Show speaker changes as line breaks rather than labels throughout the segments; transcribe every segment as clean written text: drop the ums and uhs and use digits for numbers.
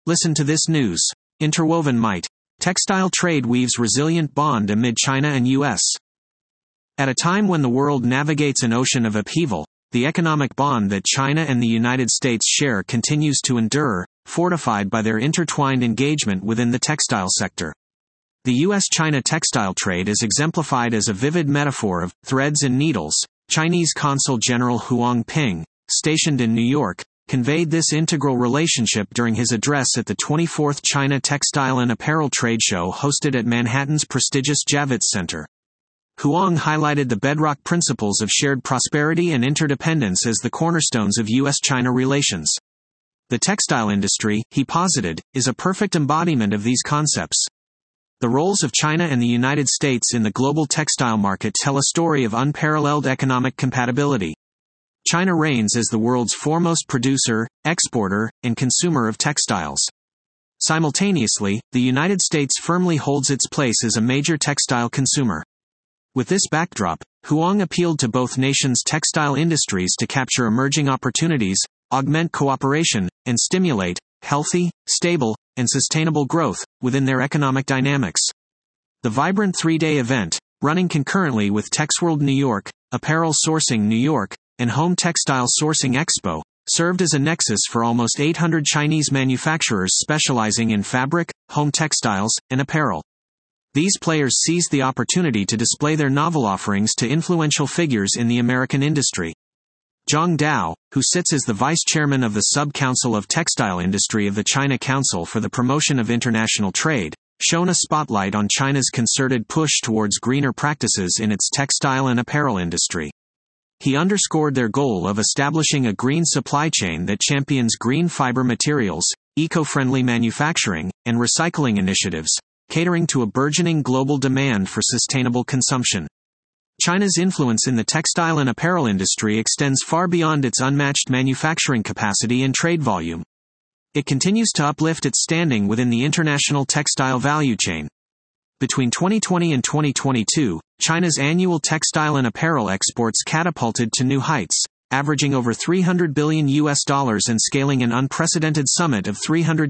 Listen to this news. Interwoven might. Textile trade weaves resilient bond amid China and U.S. At a time when the world navigates an ocean of upheaval, the economic bond that China and the United States share continues to endure, fortified by their intertwined engagement within the textile sector. The U.S.-China textile trade is exemplified as a vivid metaphor of threads and needles. Chinese Consul General Huang Ping, stationed in New York, conveyed this integral relationship during his address at the 24th China Textile and Apparel Trade Show hosted at Manhattan's prestigious Javits Center. Huang highlighted the bedrock principles of shared prosperity and interdependence as the cornerstones of U.S.-China relations. The textile industry, he posited, is a perfect embodiment of these concepts. The roles of China and the United States in the global textile market tell a story of unparalleled economic compatibility. China reigns as the world's foremost producer, exporter, and consumer of textiles. Simultaneously, the United States firmly holds its place as a major textile consumer. With this backdrop, Huang appealed to both nations' textile industries to capture emerging opportunities, augment cooperation, and stimulate healthy, stable, and sustainable growth within their economic dynamics. The vibrant three-day event, running concurrently with TexWorld New York, Apparel Sourcing New York, and Home Textile Sourcing Expo, served as a nexus for almost 800 Chinese manufacturers specializing in fabric, home textiles, and apparel. These players seized the opportunity to display their novel offerings to influential figures in the American industry. Zhang Dao, who sits as the vice chairman of the Sub-Council of Textile Industry of the China Council for the Promotion of International Trade, shone a spotlight on China's concerted push towards greener practices in its textile and apparel industry. He underscored their goal of establishing a green supply chain that champions green fiber materials, eco-friendly manufacturing, and recycling initiatives, catering to a burgeoning global demand for sustainable consumption. China's influence in the textile and apparel industry extends far beyond its unmatched manufacturing capacity and trade volume. It continues to uplift its standing within the international textile value chain. Between 2020 and 2022, China's annual textile and apparel exports catapulted to new heights, averaging over $300 billion and scaling an unprecedented summit of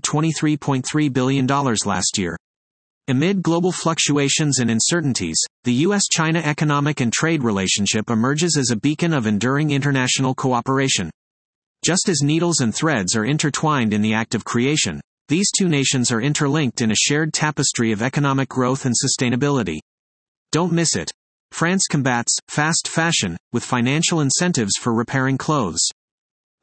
$323.3 billion last year. Amid global fluctuations and uncertainties, the U.S.-China economic and trade relationship emerges as a beacon of enduring international cooperation. Just as needles and threads are intertwined in the act of creation, these two nations are interlinked in a shared tapestry of economic growth and sustainability. Don't miss it. France combats fast fashion with financial incentives for repairing clothes.